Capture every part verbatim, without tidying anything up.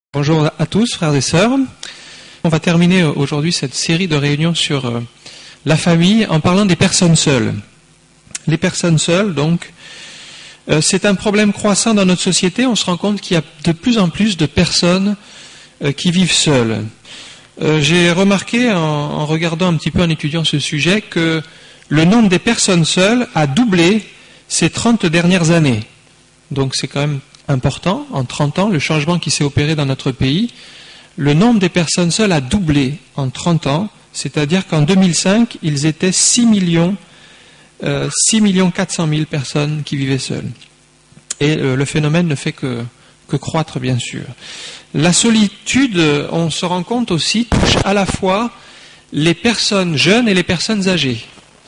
Bonjour à tous, frères et sœurs. On va terminer aujourd'hui cette série de réunions sur la famille en parlant des personnes seules. Les personnes seules, donc, c'est un problème croissant dans notre société. On se rend compte qu'il y a de plus en plus de personnes qui vivent seules. J'ai remarqué, en, en regardant un petit peu, en étudiant ce sujet, que le nombre des personnes seules a doublé ces trente dernières années. Donc c'est quand même important, en trente ans, le changement qui s'est opéré dans notre pays. Le nombre des personnes seules a doublé en trente ans, c'est-à-dire qu'en deux mille cinq, ils étaient six millions, euh, six millions quatre cent mille personnes qui vivaient seules. Et euh, le phénomène ne fait que, que croître, bien sûr. La solitude, on se rend compte aussi, touche à la fois les personnes jeunes et les personnes âgées.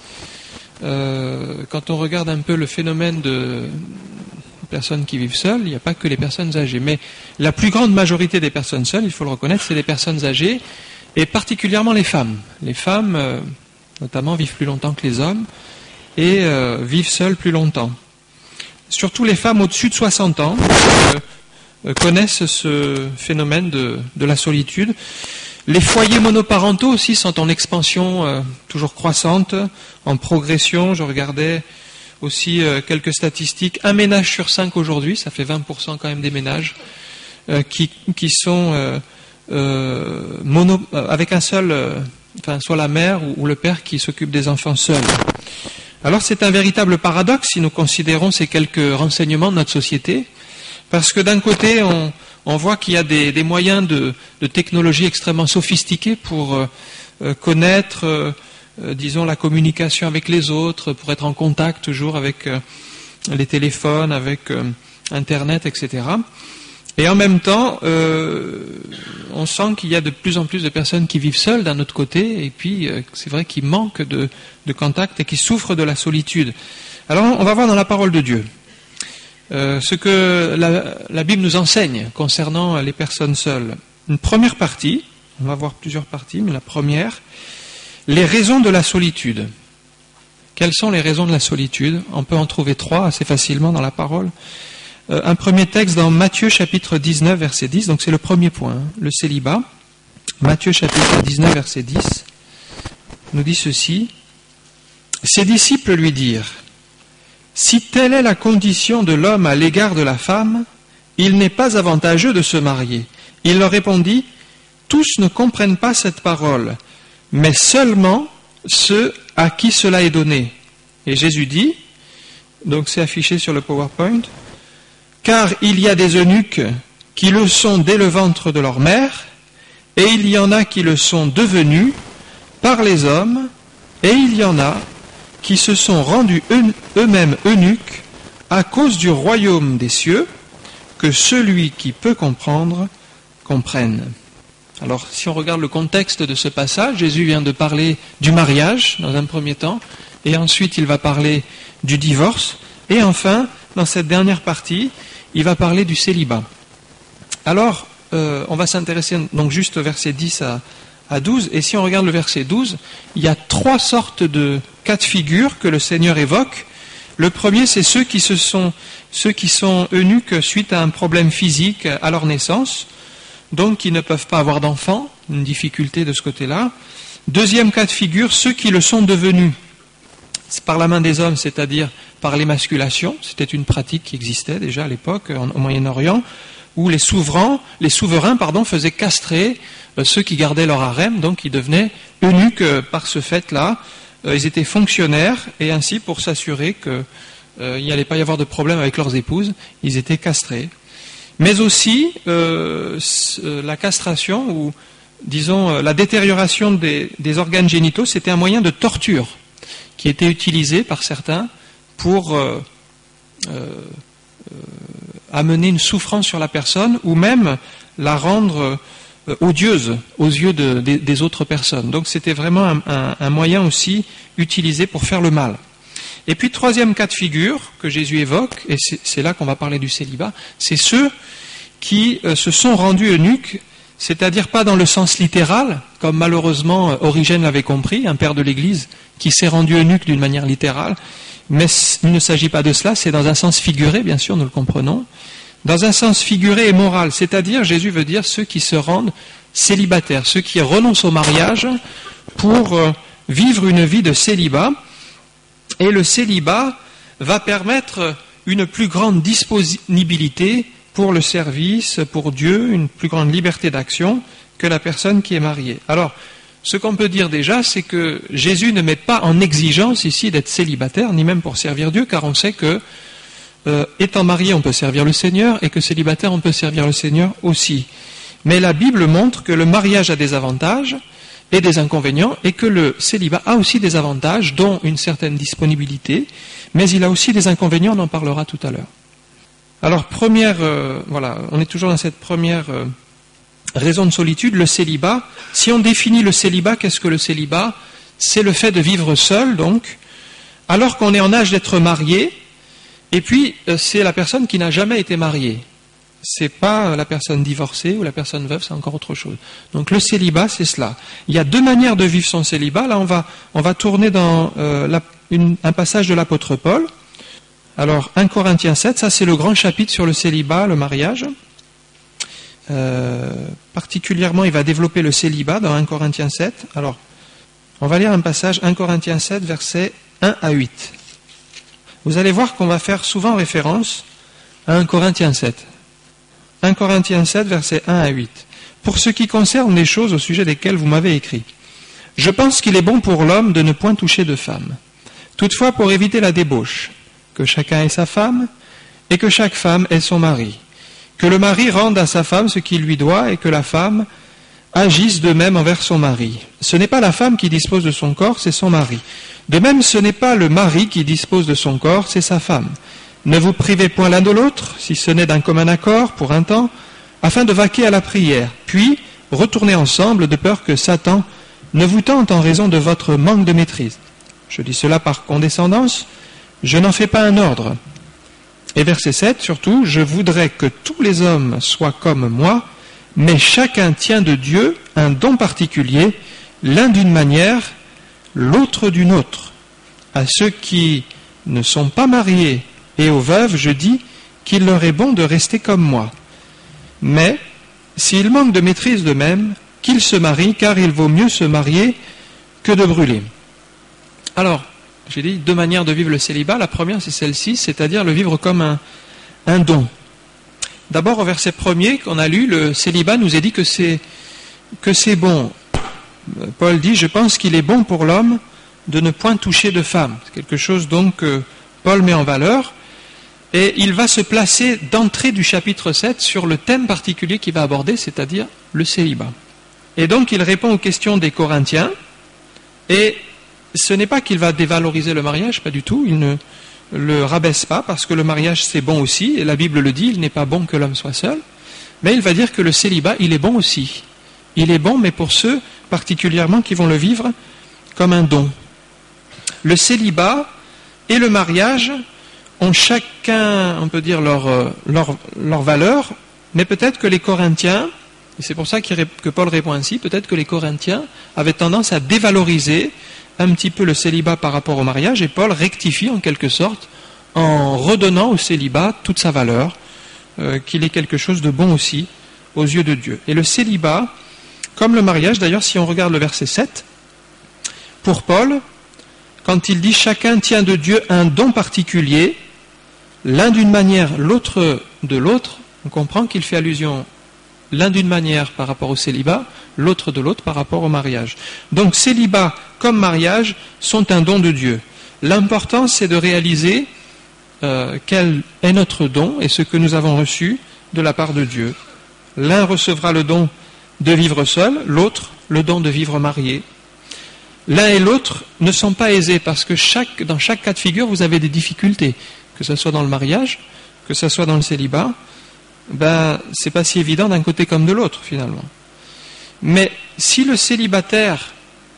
Euh, quand on regarde un peu le phénomène de personnes qui vivent seules, il n'y a pas que les personnes âgées. Mais la plus grande majorité des personnes seules, il faut le reconnaître, c'est les personnes âgées, et particulièrement les femmes. Les femmes, euh, notamment, vivent plus longtemps que les hommes, et euh, vivent seules plus longtemps. Surtout les femmes au-dessus de soixante ans euh, connaissent ce phénomène de, de la solitude. Les foyers monoparentaux aussi sont en expansion euh, toujours croissante, en progression. Je regardais aussi euh, quelques statistiques. Un ménage sur cinq aujourd'hui, ça fait vingt pour cent quand même des ménages, euh, qui, qui sont euh, euh, mono, euh, avec un seul, euh, enfin soit la mère ou, ou le père qui s'occupe des enfants seuls. Alors c'est un véritable paradoxe si nous considérons ces quelques renseignements de notre société, parce que d'un côté on, on voit qu'il y a des, des moyens de, de technologie extrêmement sophistiqués pour euh, euh, connaître euh, Euh, disons, la communication avec les autres, pour être en contact toujours avec euh, les téléphones, avec euh, Internet, et cetera. Et en même temps, euh, on sent qu'il y a de plus en plus de personnes qui vivent seules d'un autre côté, et puis euh, c'est vrai qu'ils manquent de, de contact et qui souffrent de la solitude. Alors on va voir dans la parole de Dieu euh, ce que la, la Bible nous enseigne concernant les personnes seules. Une première partie, on va voir plusieurs parties, mais la première, les raisons de la solitude. Quelles sont les raisons de la solitude? On peut en trouver trois assez facilement dans la parole. Euh, un premier texte dans Matthieu chapitre dix-neuf verset dix, donc c'est le premier point, hein, le célibat. Matthieu chapitre dix-neuf verset dix nous dit ceci. Ses disciples lui dirent: si telle est la condition de l'homme à l'égard de la femme, il n'est pas avantageux de se marier. Il leur répondit: tous ne comprennent pas cette parole, mais seulement ceux à qui cela est donné. Et Jésus dit, donc c'est affiché sur le PowerPoint, car il y a des eunuques qui le sont dès le ventre de leur mère, et il y en a qui le sont devenus par les hommes, et il y en a qui se sont rendus eux-mêmes eunuques à cause du royaume des cieux, que celui qui peut comprendre, comprenne. Alors, si on regarde le contexte de ce passage, Jésus vient de parler du mariage, dans un premier temps, et ensuite il va parler du divorce, et enfin, dans cette dernière partie, il va parler du célibat. Alors, euh, on va s'intéresser donc juste au verset dix à, à douze, et si on regarde le verset douze, il y a trois sortes de cas de figure que le Seigneur évoque. Le premier, c'est ceux qui, se sont, ceux qui sont eunuques suite à un problème physique à leur naissance, donc qui ne peuvent pas avoir d'enfants, une difficulté de ce côté-là. Deuxième cas de figure, ceux qui le sont devenus. C'est par la main des hommes, c'est-à-dire par l'émasculation. C'était une pratique qui existait déjà à l'époque, au Moyen-Orient, où les souverains, les souverains pardon, faisaient castrer euh, ceux qui gardaient leur harem, donc ils devenaient eunuques euh, par ce fait-là. Euh, ils étaient fonctionnaires, et ainsi, pour s'assurer qu'il euh, n'y allait pas y avoir de problème avec leurs épouses, ils étaient castrés. Mais aussi euh, la castration, ou disons la détérioration des, des organes génitaux, c'était un moyen de torture qui était utilisé par certains pour euh, euh, amener une souffrance sur la personne, ou même la rendre euh, odieuse aux yeux de, de, des autres personnes. Donc c'était vraiment un, un, un moyen aussi utilisé pour faire le mal. Et puis, troisième cas de figure que Jésus évoque, et c'est, c'est là qu'on va parler du célibat, c'est ceux qui euh, se sont rendus eunuques, c'est-à-dire pas dans le sens littéral, comme malheureusement euh, Origène l'avait compris, un père de l'Église qui s'est rendu eunuque d'une manière littérale, mais il ne s'agit pas de cela, c'est dans un sens figuré, bien sûr, nous le comprenons, dans un sens figuré et moral, c'est-à-dire, Jésus veut dire ceux qui se rendent célibataires, ceux qui renoncent au mariage pour euh, vivre une vie de célibat. Et le célibat va permettre une plus grande disponibilité pour le service, pour Dieu, une plus grande liberté d'action que la personne qui est mariée. Alors, ce qu'on peut dire déjà, c'est que Jésus ne met pas en exigence ici d'être célibataire, ni même pour servir Dieu, car on sait que, euh, étant marié, on peut servir le Seigneur, et que célibataire, on peut servir le Seigneur aussi. Mais la Bible montre que le mariage a des avantages et des inconvénients, et que le célibat a aussi des avantages, dont une certaine disponibilité, mais il a aussi des inconvénients, on en parlera tout à l'heure. Alors, première, euh, voilà, on est toujours dans cette première euh, raison de solitude, le célibat. Si on définit le célibat, qu'est-ce que le célibat? C'est le fait de vivre seul, donc, alors qu'on est en âge d'être marié, et puis euh, c'est la personne qui n'a jamais été mariée. C'est pas la personne divorcée ou la personne veuve, c'est encore autre chose. Donc le célibat, c'est cela. Il y a deux manières de vivre son célibat. Là, on va, on va tourner dans euh, la, une, un passage de l'apôtre Paul. Alors, un Corinthiens sept, ça c'est le grand chapitre sur le célibat, le mariage. Euh, particulièrement, il va développer le célibat dans un Corinthiens sept. Alors, on va lire un passage, un Corinthiens sept, versets un à huit. Vous allez voir qu'on va faire souvent référence à un Corinthiens sept. un Corinthiens sept, versets un à huit. Pour ce qui concerne les choses au sujet desquelles vous m'avez écrit, je pense qu'il est bon pour l'homme de ne point toucher de femme. Toutefois, pour éviter la débauche, que chacun ait sa femme, et que chaque femme ait son mari. Que le mari rende à sa femme ce qu'il lui doit, et que la femme agisse de même envers son mari. Ce n'est pas la femme qui dispose de son corps, c'est son mari. De même, ce n'est pas le mari qui dispose de son corps, c'est sa femme. Ne vous privez point l'un de l'autre, si ce n'est d'un commun accord, pour un temps, afin de vaquer à la prière, puis retournez ensemble, de peur que Satan ne vous tente en raison de votre manque de maîtrise. Je dis cela par condescendance, je n'en fais pas un ordre. Et verset sept, surtout, je voudrais que tous les hommes soient comme moi, mais chacun tient de Dieu un don particulier, l'un d'une manière, l'autre d'une autre. À ceux qui ne sont pas mariés et aux veuves, je dis qu'il leur est bon de rester comme moi. Mais, s'ils manquent de maîtrise d'eux-mêmes, qu'ils se marient, car il vaut mieux se marier que de brûler. Alors, j'ai dit deux manières de vivre le célibat. La première, c'est celle-ci, c'est-à-dire le vivre comme un, un don. D'abord, au verset premier qu'on a lu, le célibat nous est dit que c'est, que c'est bon. Paul dit, je pense qu'il est bon pour l'homme de ne point toucher de femme. C'est quelque chose donc que Paul met en valeur. Et il va se placer d'entrée du chapitre sept sur le thème particulier qu'il va aborder, c'est-à-dire le célibat. Et donc il répond aux questions des Corinthiens, et ce n'est pas qu'il va dévaloriser le mariage, pas du tout, il ne le rabaisse pas, parce que le mariage c'est bon aussi, et la Bible le dit, il n'est pas bon que l'homme soit seul, mais il va dire que le célibat, il est bon aussi. Il est bon, mais pour ceux particulièrement qui vont le vivre comme un don. Le célibat et le mariage ont chacun, on peut dire, leur, leur, leur valeur, mais peut-être que les Corinthiens, et c'est pour ça que Paul répond ainsi, peut-être que les Corinthiens avaient tendance à dévaloriser un petit peu le célibat par rapport au mariage, et Paul rectifie en quelque sorte en redonnant au célibat toute sa valeur, euh, qu'il est quelque chose de bon aussi aux yeux de Dieu. Et le célibat, comme le mariage, d'ailleurs, si on regarde le verset sept, pour Paul, quand il dit « chacun tient de Dieu un don particulier », l'un d'une manière, l'autre de l'autre, on comprend qu'il fait allusion l'un d'une manière par rapport au célibat, l'autre de l'autre par rapport au mariage. Donc célibat comme mariage sont un don de Dieu. L'important c'est de réaliser euh, quel est notre don et ce que nous avons reçu de la part de Dieu. L'un recevra le don de vivre seul, l'autre le don de vivre marié. L'un et l'autre ne sont pas aisés parce que chaque, dans chaque cas de figure vous avez des difficultés. Que ce soit dans le mariage, que ce soit dans le célibat, ben, c'est pas si évident d'un côté comme de l'autre, finalement. Mais si le célibataire,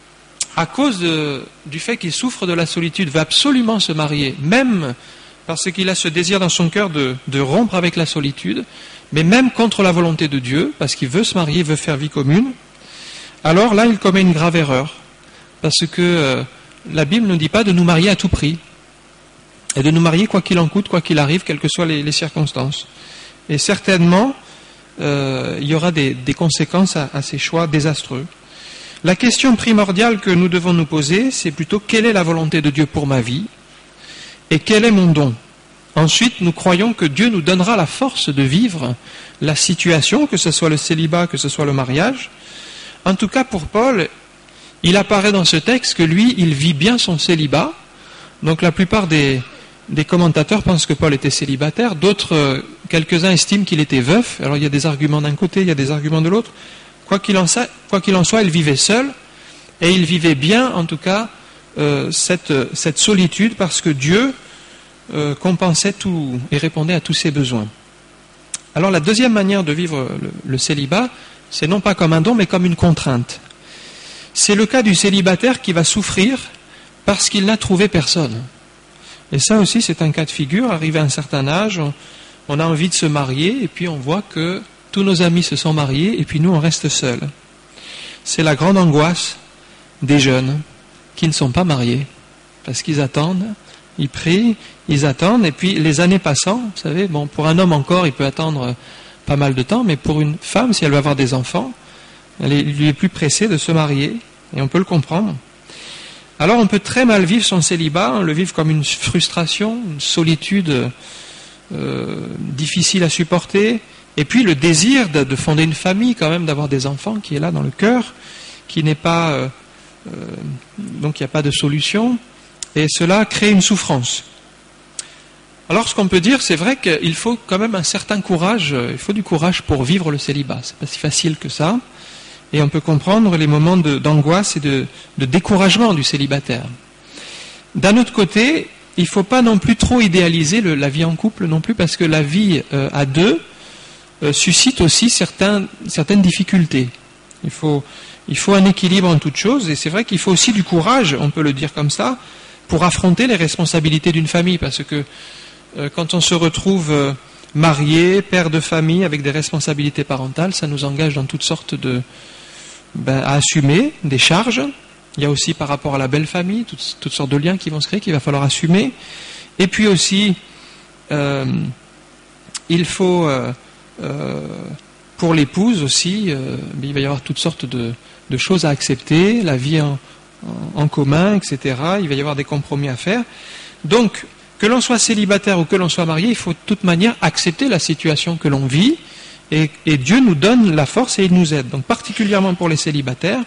à cause de, du fait qu'il souffre de la solitude, veut absolument se marier, même parce qu'il a ce désir dans son cœur de, de rompre avec la solitude, mais même contre la volonté de Dieu, parce qu'il veut se marier, veut faire vie commune, alors là, il commet une grave erreur. Parce que euh, la Bible ne dit pas de nous marier à tout prix. Et de nous marier quoi qu'il en coûte, quoi qu'il arrive, quelles que soient les, les circonstances. Et certainement, euh, il y aura des, des conséquences à, à ces choix désastreux. La question primordiale que nous devons nous poser, c'est plutôt quelle est la volonté de Dieu pour ma vie et quel est mon don. Ensuite, nous croyons que Dieu nous donnera la force de vivre la situation, que ce soit le célibat, que ce soit le mariage. En tout cas, pour Paul, il apparaît dans ce texte que lui, il vit bien son célibat. Donc la plupart des, des commentateurs pensent que Paul était célibataire. D'autres, quelques-uns estiment qu'il était veuf. Alors il y a des arguments d'un côté, il y a des arguments de l'autre. Quoi qu'il en, quoi qu'il en soit, il vivait seul. Et il vivait bien, en tout cas, euh, cette, cette solitude parce que Dieu euh, compensait tout et répondait à tous ses besoins. Alors la deuxième manière de vivre le, le célibat, c'est non pas comme un don, mais comme une contrainte. C'est le cas du célibataire qui va souffrir parce qu'il n'a trouvé personne. Et ça aussi, c'est un cas de figure. Arrivé à un certain âge, on, on a envie de se marier, et puis on voit que tous nos amis se sont mariés, et puis nous, on reste seuls. C'est la grande angoisse des jeunes qui ne sont pas mariés, parce qu'ils attendent, ils prient, ils attendent, et puis les années passant, vous savez, bon, pour un homme encore, il peut attendre pas mal de temps, mais pour une femme, si elle veut avoir des enfants, elle est, lui est plus pressée de se marier, et on peut le comprendre. Alors on peut très mal vivre son célibat, on le vivre comme une frustration, une solitude euh, difficile à supporter, et puis le désir de, de fonder une famille, quand même, d'avoir des enfants qui est là dans le cœur, qui n'est pas... Euh, euh, donc il n'y a pas de solution, et cela crée une souffrance. Alors ce qu'on peut dire, c'est vrai qu'il faut quand même un certain courage, il faut du courage pour vivre le célibat, c'est pas si facile que ça, et on peut comprendre les moments de, d'angoisse et de, de découragement du célibataire. D'un autre côté, il ne faut pas non plus trop idéaliser le, la vie en couple non plus, parce que la vie euh, à deux euh, suscite aussi certains, certaines difficultés. Il faut, il faut un équilibre en toute chose, et c'est vrai qu'il faut aussi du courage, on peut le dire comme ça, pour affronter les responsabilités d'une famille, parce que euh, quand on se retrouve euh, marié, père de famille, avec des responsabilités parentales, ça nous engage dans toutes sortes de... Ben, à assumer des charges. Il y a aussi par rapport à la belle famille, toutes, toutes sortes de liens qui vont se créer, qu'il va falloir assumer. Et puis aussi, euh, il faut, euh, euh, pour l'épouse aussi, euh, il va y avoir toutes sortes de, de choses à accepter, la vie en, en, en commun, et cetera. Il va y avoir des compromis à faire. Donc, que l'on soit célibataire ou que l'on soit marié, il faut de toute manière accepter la situation que l'on vit, et, et Dieu nous donne la force et il nous aide. Donc particulièrement pour les célibataires,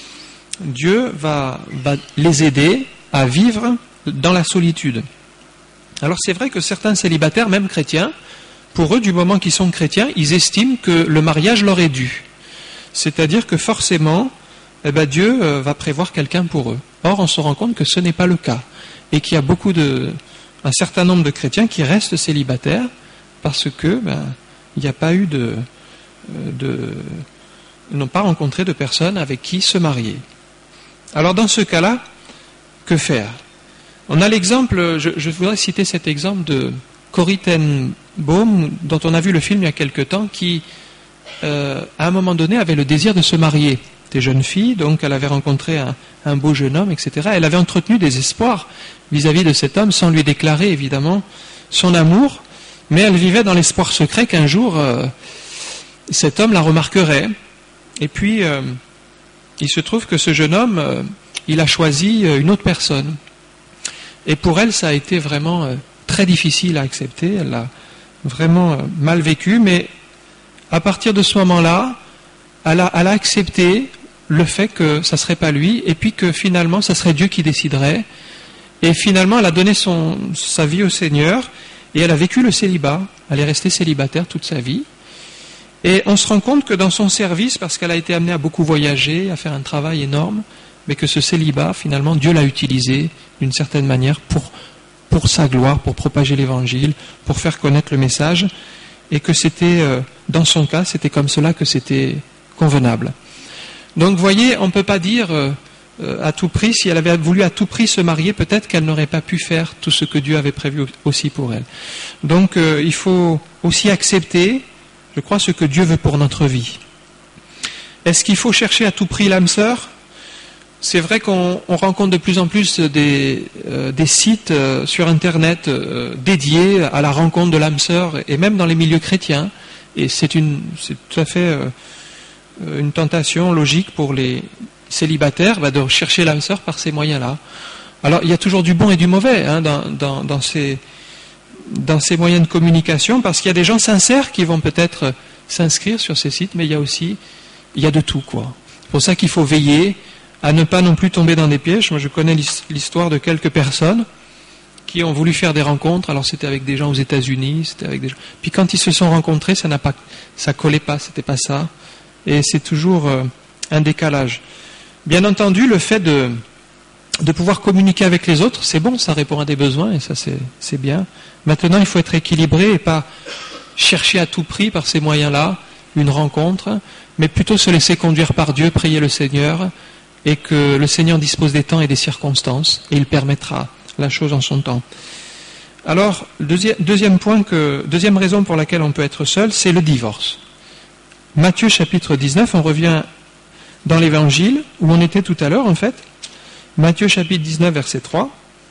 Dieu va, va les aider à vivre dans la solitude. Alors c'est vrai que certains célibataires, même chrétiens, pour eux, du moment qu'ils sont chrétiens, ils estiment que le mariage leur est dû. C'est-à-dire que forcément, eh ben, Dieu euh, va prévoir quelqu'un pour eux. Or, on se rend compte que ce n'est pas le cas. Et qu'il y a beaucoup de, un certain nombre de chrétiens qui restent célibataires parce que ben, il n'y a pas eu de, de ils n'ont pas rencontré de personnes avec qui se marier. Alors dans ce cas-là, que faire? On a l'exemple, je, je voudrais citer cet exemple de Corrie ten Boom, dont on a vu le film il y a quelque temps, qui, euh, à un moment donné, avait le désir de se marier. Des jeunes filles, donc elle avait rencontré un, un beau jeune homme, et cetera. Elle avait entretenu des espoirs vis-à-vis de cet homme, sans lui déclarer évidemment son amour, mais elle vivait dans l'espoir secret qu'un jour euh, cet homme la remarquerait. Et puis euh, il se trouve que ce jeune homme, euh, il a choisi une autre personne. Et pour elle, ça a été vraiment euh, très difficile à accepter. Elle l'a vraiment euh, mal vécu, mais à partir de ce moment-là, elle a, elle a accepté le fait que ça ne serait pas lui, et puis que finalement, ça serait Dieu qui déciderait. Et finalement, elle a donné son, sa vie au Seigneur, et elle a vécu le célibat. Elle est restée célibataire toute sa vie. Et on se rend compte que dans son service, parce qu'elle a été amenée à beaucoup voyager, à faire un travail énorme, mais que ce célibat, finalement, Dieu l'a utilisé d'une certaine manière pour, pour sa gloire, pour propager l'évangile, pour faire connaître le message, et que c'était, euh, dans son cas, c'était comme cela que c'était convenable. Donc, vous voyez, on ne peut pas dire euh, euh, à tout prix, si elle avait voulu à tout prix se marier, peut-être qu'elle n'aurait pas pu faire tout ce que Dieu avait prévu aussi pour elle. Donc, euh, il faut aussi accepter, je crois, ce que Dieu veut pour notre vie. Est-ce qu'il faut chercher à tout prix l'âme sœur ? c'est vrai qu'on on rencontre de plus en plus des, euh, des sites euh, sur Internet euh, dédiés à la rencontre de l'âme sœur, et même dans les milieux chrétiens. Et c'est, une, c'est tout à fait euh, une tentation logique pour les célibataires bah, de chercher l'âme sœur par ces moyens-là. Alors, il y a toujours du bon et du mauvais hein, dans, dans, dans, ces, dans ces moyens de communication, parce qu'il y a des gens sincères qui vont peut-être s'inscrire sur ces sites, mais il y a aussi, il y a de tout, quoi. C'est pour ça qu'il faut veiller à ne pas non plus tomber dans des pièges. Moi, je connais l'histoire de quelques personnes qui ont voulu faire des rencontres. Alors, c'était avec des gens aux États-Unis, c'était avec des gens. Puis quand ils se sont rencontrés, ça n'a pas, ça collait pas, c'était pas ça. Et c'est toujours euh, un décalage. Bien entendu, le fait de de pouvoir communiquer avec les autres, c'est bon, ça répond à des besoins et ça c'est c'est bien. Maintenant, il faut être équilibré et pas chercher à tout prix par ces moyens-là une rencontre, mais plutôt se laisser conduire par Dieu, prier le Seigneur, et que le Seigneur dispose des temps et des circonstances, et il permettra la chose en son temps. Alors, deuxième, deuxième point que, deuxième raison pour laquelle on peut être seul, c'est le divorce. Matthieu chapitre dix-neuf, on revient dans l'évangile, où on était tout à l'heure en fait. Matthieu chapitre dix-neuf, verset trois.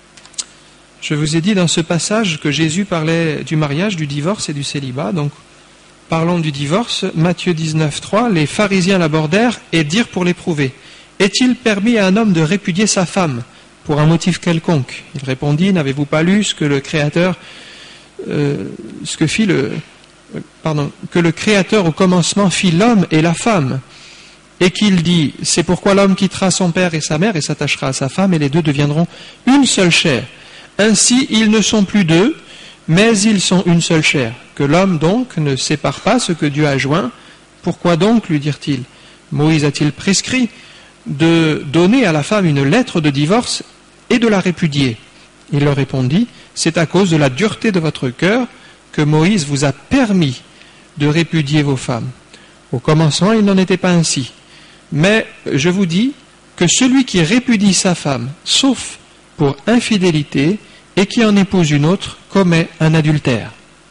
Je vous ai dit dans ce passage que Jésus parlait du mariage, du divorce et du célibat. Donc, parlons du divorce. Matthieu dix-neuf, trois. Les pharisiens l'abordèrent et dirent pour l'éprouver: est-il permis à un homme de répudier sa femme pour un motif quelconque? Il répondit: n'avez-vous pas lu ce que le Créateur, euh, ce que fit le, euh, pardon, que le Créateur au commencement fit l'homme et la femme, et qu'il dit: c'est pourquoi l'homme quittera son père et sa mère et s'attachera à sa femme, et les deux deviendront une seule chair. Ainsi, ils ne sont plus deux, mais ils sont une seule chair. Que l'homme donc ne sépare pas ce que Dieu a joint. Pourquoi donc, lui dirent-ils, Moïse a-t-il prescrit de donner à la femme une lettre de divorce et de la répudier? Il leur répondit: c'est à cause de la dureté de votre cœur que Moïse vous a permis de répudier vos femmes. Au commencement, il n'en était pas ainsi. Mais je vous dis que celui qui répudie sa femme, sauf pour infidélité, et qui en épouse une autre, commet un adultère.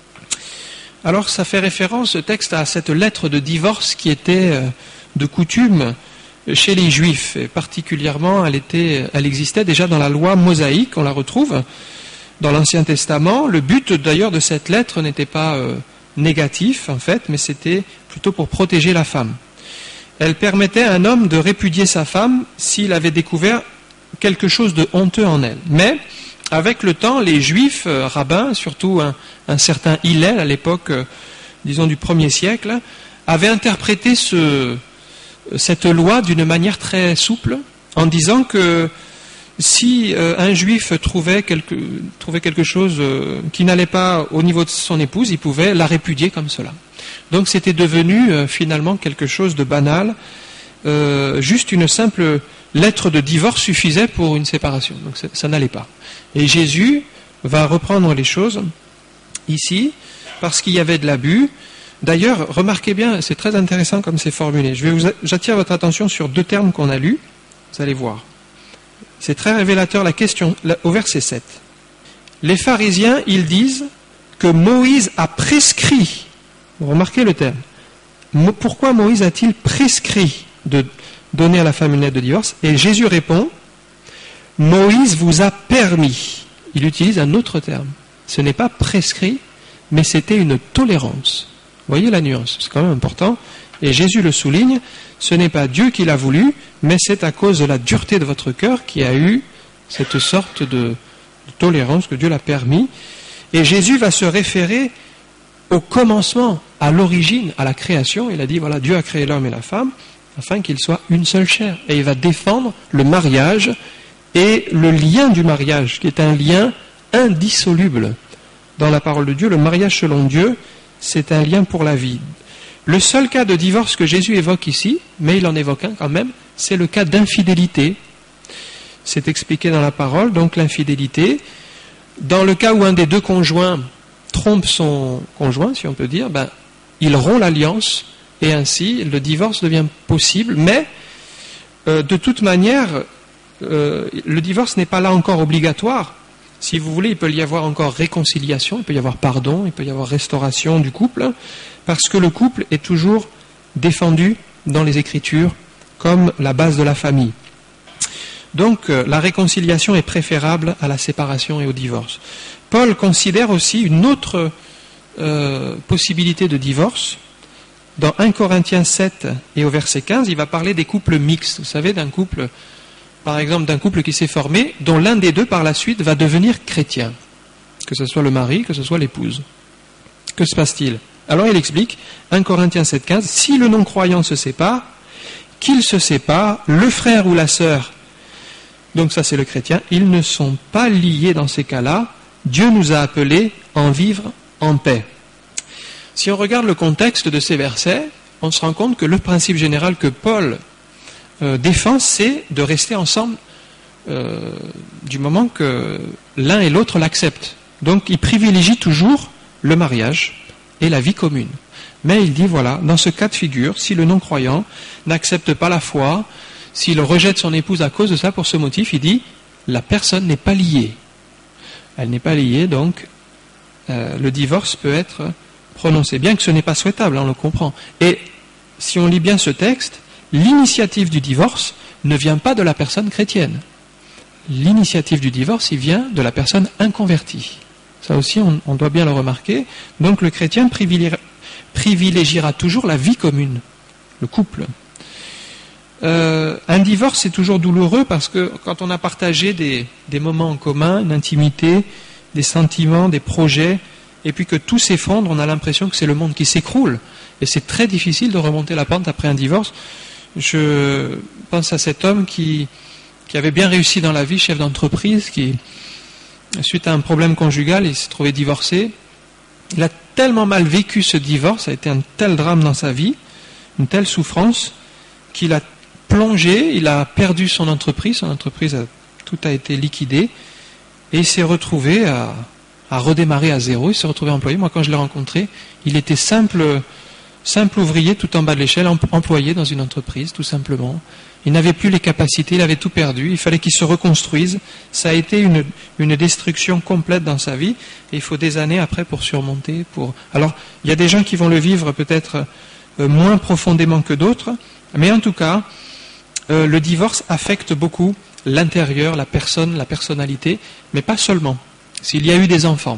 Alors ça fait référence, ce texte, à cette lettre de divorce qui était de coutume chez les Juifs. Et particulièrement, elle, était, elle existait déjà dans la loi mosaïque, on la retrouve dans l'Ancien Testament. Le but d'ailleurs de cette lettre n'était pas euh, négatif en fait, mais c'était plutôt pour protéger la femme. Elle permettait à un homme de répudier sa femme s'il avait découvert quelque chose de honteux en elle. Mais avec le temps, les Juifs euh, rabbins, surtout un, un certain Hillel à l'époque, euh, disons du premier siècle, avaient interprété ce, cette loi d'une manière très souple, en disant que si euh, un Juif trouvait quelque, trouvait quelque chose euh, qui n'allait pas au niveau de son épouse, il pouvait la répudier comme cela. Donc c'était devenu euh, finalement quelque chose de banal. Euh, juste une simple lettre de divorce suffisait pour une séparation. Donc ça, ça n'allait pas. Et Jésus va reprendre les choses ici, parce qu'il y avait de l'abus. D'ailleurs, remarquez bien, c'est très intéressant comme c'est formulé. Je vais vous, j'attire votre attention sur deux termes qu'on a lus. Vous allez voir. C'est très révélateur, la question au verset sept. Les pharisiens, ils disent que Moïse a prescrit. Vous remarquez le terme. Pourquoi Moïse a-t-il prescrit de donner à la femme une lettre de divorce? Et Jésus répond: Moïse vous a permis. Il utilise un autre terme. Ce n'est pas prescrit, mais c'était une tolérance. Vous voyez la nuance, c'est quand même important. Et Jésus le souligne, ce n'est pas Dieu qui l'a voulu, mais c'est à cause de la dureté de votre cœur qui a eu cette sorte de, de tolérance que Dieu l'a permis. Et Jésus va se référer au commencement, à l'origine, à la création. Il a dit, voilà, Dieu a créé l'homme et la femme afin qu'ils soient une seule chair. Et il va défendre le mariage et le lien du mariage, qui est un lien indissoluble. Dans la parole de Dieu, le mariage selon Dieu, c'est un lien pour la vie. Le seul cas de divorce que Jésus évoque ici, mais il en évoque un quand même, c'est le cas d'infidélité. C'est expliqué dans la parole, donc l'infidélité. Dans le cas où un des deux conjoints trompe son conjoint, si on peut dire, ben, il rompt l'alliance, et ainsi le divorce devient possible, mais euh, de toute manière, euh, le divorce n'est pas là encore obligatoire. Si vous voulez, il peut y avoir encore réconciliation, il peut y avoir pardon, il peut y avoir restauration du couple, parce que le couple est toujours défendu dans les Écritures comme la base de la famille. Donc euh, la réconciliation est préférable à la séparation et au divorce. Paul considère aussi une autre euh, possibilité de divorce. Dans un Corinthiens sept et au verset quinze, il va parler des couples mixtes. Vous savez, d'un couple, par exemple, d'un couple qui s'est formé, dont l'un des deux par la suite va devenir chrétien. Que ce soit le mari, que ce soit l'épouse. Que se passe-t-il? Alors il explique, un Corinthiens sept quinze, si le non-croyant se sépare, qu'il se sépare, le frère ou la sœur, donc ça c'est le chrétien, ils ne sont pas liés dans ces cas-là. Dieu nous a appelés à en vivre en paix. Si on regarde le contexte de ces versets, on se rend compte que le principe général que Paul euh, défend, c'est de rester ensemble euh, du moment que l'un et l'autre l'acceptent. Donc il privilégie toujours le mariage et la vie commune. Mais il dit, voilà, dans ce cas de figure, si le non-croyant n'accepte pas la foi, s'il rejette son épouse à cause de ça, pour ce motif, il dit, la personne n'est pas liée. Elle n'est pas liée, donc euh, le divorce peut être prononcé, bien que ce n'est pas souhaitable, on le comprend. Et si on lit bien ce texte, l'initiative du divorce ne vient pas de la personne chrétienne. L'initiative du divorce, il vient de la personne inconvertie. Ça aussi, on, on doit bien le remarquer. Donc le chrétien privilégiera, privilégiera toujours la vie commune, le couple. Euh, un divorce, c'est toujours douloureux parce que quand on a partagé des, des moments en commun, une intimité, des sentiments, des projets, et puis que tout s'effondre, on a l'impression que c'est le monde qui s'écroule. Et c'est très difficile de remonter la pente après un divorce. Je pense à cet homme qui, qui avait bien réussi dans la vie, chef d'entreprise, qui, suite à un problème conjugal, il s'est trouvé divorcé. Il a tellement mal vécu ce divorce, ça a été un tel drame dans sa vie, une telle souffrance, qu'il a plongé, il a perdu son entreprise, son entreprise, a, tout a été liquidé, et il s'est retrouvé à... à redémarrer à zéro, il s'est retrouvé employé. Moi, quand je l'ai rencontré, il était simple, simple ouvrier tout en bas de l'échelle, employé dans une entreprise, tout simplement. Il n'avait plus les capacités, il avait tout perdu, il fallait qu'il se reconstruise. Ça a été une, une destruction complète dans sa vie, et il faut des années après pour surmonter. Pour... Alors, il y a des gens qui vont le vivre peut-être euh, moins profondément que d'autres, mais en tout cas, euh, le divorce affecte beaucoup l'intérieur, la personne, la personnalité, mais pas seulement. S'il y a eu des enfants,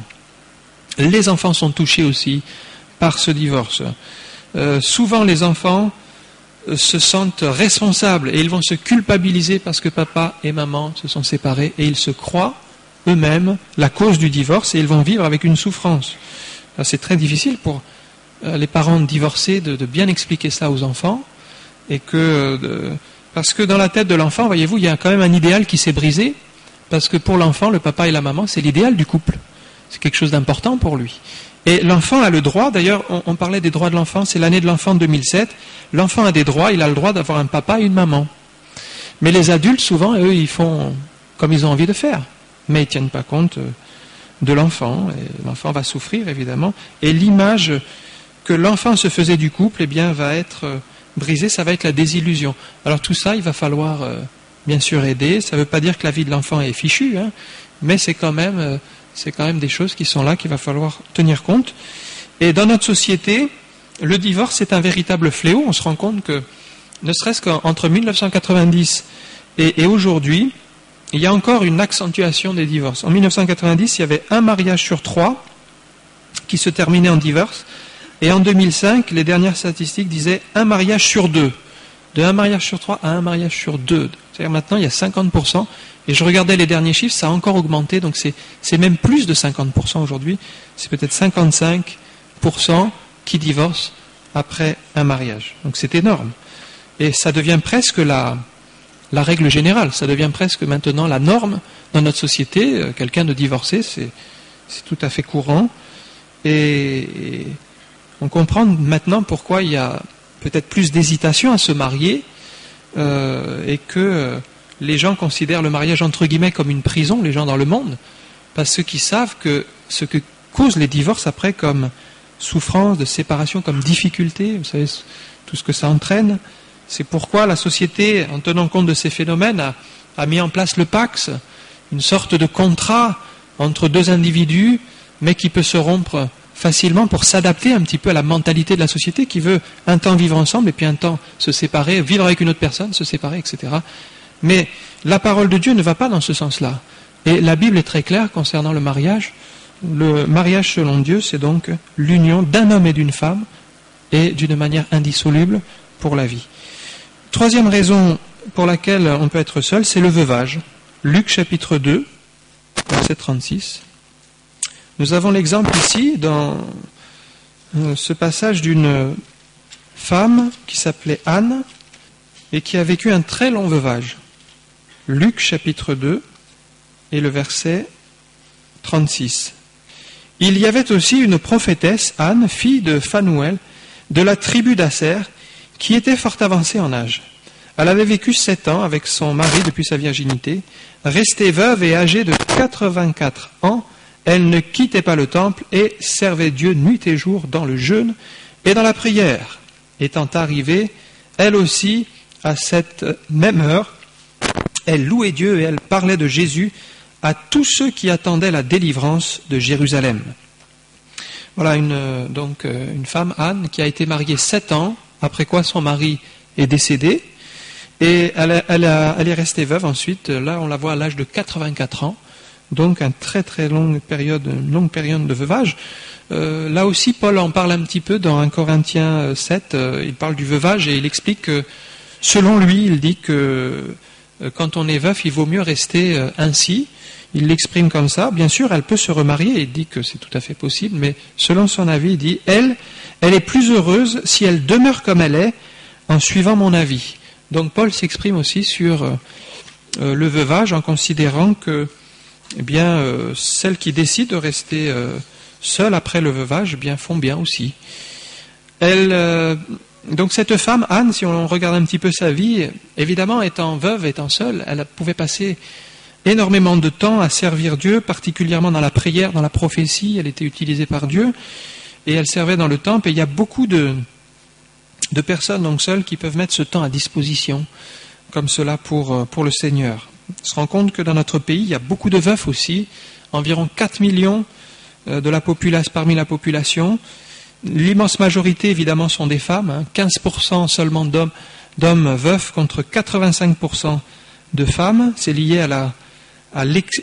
les enfants sont touchés aussi par ce divorce. Euh, souvent les enfants euh, se sentent responsables et ils vont se culpabiliser parce que papa et maman se sont séparés et ils se croient eux-mêmes la cause du divorce et ils vont vivre avec une souffrance. Alors, c'est très difficile pour euh, les parents divorcés de, de bien expliquer ça aux enfants et que de, parce que dans la tête de l'enfant, voyez-vous, il y a quand même un idéal qui s'est brisé. Parce que pour l'enfant, le papa et la maman, c'est l'idéal du couple. C'est quelque chose d'important pour lui. Et l'enfant a le droit, d'ailleurs, on, on parlait des droits de l'enfant, c'est l'année de l'enfant deux mille sept. L'enfant a des droits, il a le droit d'avoir un papa et une maman. Mais les adultes, souvent, eux, ils font comme ils ont envie de faire. Mais ils ne tiennent pas compte de l'enfant. Et l'enfant va souffrir, évidemment. Et l'image que l'enfant se faisait du couple, eh bien, va être brisée, ça va être la désillusion. Alors tout ça, il va falloir... Euh, bien sûr aider, ça ne veut pas dire que la vie de l'enfant est fichue, hein, mais c'est quand même, euh, c'est quand même des choses qui sont là qu'il va falloir tenir compte. Et dans notre société, le divorce est un véritable fléau. On se rend compte que, ne serait-ce qu'entre mille neuf cent quatre-vingt-dix et, et aujourd'hui, il y a encore une accentuation des divorces. En mille neuf cent quatre-vingt-dix, il y avait un mariage sur trois qui se terminait en divorce, et en deux mille cinq, les dernières statistiques disaient un mariage sur deux. De un mariage sur trois à un mariage sur deux. C'est-à-dire maintenant, il y a cinquante pour cent. Et je regardais les derniers chiffres, ça a encore augmenté. Donc c'est, c'est même plus de cinquante pour cent aujourd'hui. C'est peut-être cinquante-cinq pour cent qui divorcent après un mariage. Donc c'est énorme. Et ça devient presque la, la règle générale. Ça devient presque maintenant la norme dans notre société. Quelqu'un de divorcé, c'est, c'est tout à fait courant. Et, et on comprend maintenant pourquoi il y a peut-être plus d'hésitation à se marier euh, et que euh, les gens considèrent le mariage entre guillemets comme une prison, les gens dans le monde, parce qu'ils savent que ce que causent les divorces après comme souffrance, de séparation, comme difficulté, vous savez tout ce que ça entraîne, c'est pourquoi la société, en tenant compte de ces phénomènes, a, a mis en place le Pax, une sorte de contrat entre deux individus, mais qui peut se rompre facilement pour s'adapter un petit peu à la mentalité de la société qui veut un temps vivre ensemble et puis un temps se séparer, vivre avec une autre personne, se séparer, et cetera. Mais la parole de Dieu ne va pas dans ce sens-là. Et la Bible est très claire concernant le mariage. Le mariage selon Dieu, c'est donc l'union d'un homme et d'une femme, et d'une manière indissoluble pour la vie. Troisième raison pour laquelle on peut être seul, c'est le veuvage. Luc chapitre deux, verset trente-six. Nous avons l'exemple ici, dans ce passage, d'une femme qui s'appelait Anne et qui a vécu un très long veuvage. Luc chapitre deux et le verset trente-six. Il y avait aussi une prophétesse, Anne, fille de Phanuel, de la tribu d'Aser, qui était fort avancée en âge. Elle avait vécu sept ans avec son mari depuis sa virginité. Restée veuve et âgée de quatre-vingt-quatre ans, elle ne quittait pas le temple et servait Dieu nuit et jour dans le jeûne et dans la prière. Étant arrivée, elle aussi, à cette même heure, elle louait Dieu et elle parlait de Jésus à tous ceux qui attendaient la délivrance de Jérusalem. Voilà une, donc une femme, Anne, qui a été mariée sept ans, après quoi son mari est décédé, et elle, elle, a, elle est restée veuve ensuite. Là, on la voit à l'âge de quatre-vingt-quatre ans, donc une très très longue période, une longue période de veuvage. Euh, là aussi, Paul en parle un petit peu dans un Corinthiens sept, euh, il parle du veuvage et il explique que, selon lui, il dit que euh, quand on est veuf, il vaut mieux rester euh, ainsi. Il l'exprime comme ça. Bien sûr, elle peut se remarier, il dit que c'est tout à fait possible, mais selon son avis, il dit, elle, elle est plus heureuse si elle demeure comme elle est, en suivant mon avis. Donc Paul s'exprime aussi sur euh, le veuvage, en considérant que, eh bien, euh, celles qui décident de rester euh, seules après le veuvage, eh bien, font bien aussi. Elle, euh, donc cette femme, Anne, si on regarde un petit peu sa vie, évidemment, étant veuve, étant seule, elle pouvait passer énormément de temps à servir Dieu, particulièrement dans la prière, dans la prophétie. Elle était utilisée par Dieu et elle servait dans le temple. Et il y a beaucoup de, de personnes donc seules qui peuvent mettre ce temps à disposition comme cela pour, pour le Seigneur. On se rend compte que dans notre pays, il y a beaucoup de veufs aussi, environ quatre millions de la population, parmi la population. L'immense majorité, évidemment, sont des femmes, hein, quinze pour cent seulement d'hommes, d'hommes veufs contre quatre-vingt-cinq pour cent de femmes. C'est lié à la à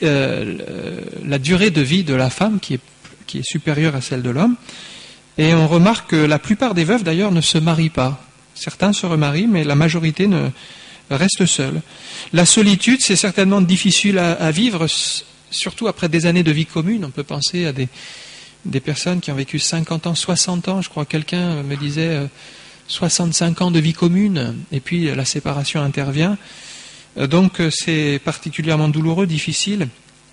euh, la durée de vie de la femme qui est, qui est supérieure à celle de l'homme. Et on remarque que la plupart des veuves d'ailleurs ne se marient pas. Certains se remarient, mais la majorité ne reste seule. La solitude, c'est certainement difficile à, à vivre, surtout après des années de vie commune. On peut penser à des, des personnes qui ont vécu cinquante ans, soixante ans, je crois que quelqu'un me disait euh, soixante-cinq ans de vie commune, et puis la séparation intervient. Donc c'est particulièrement douloureux, difficile.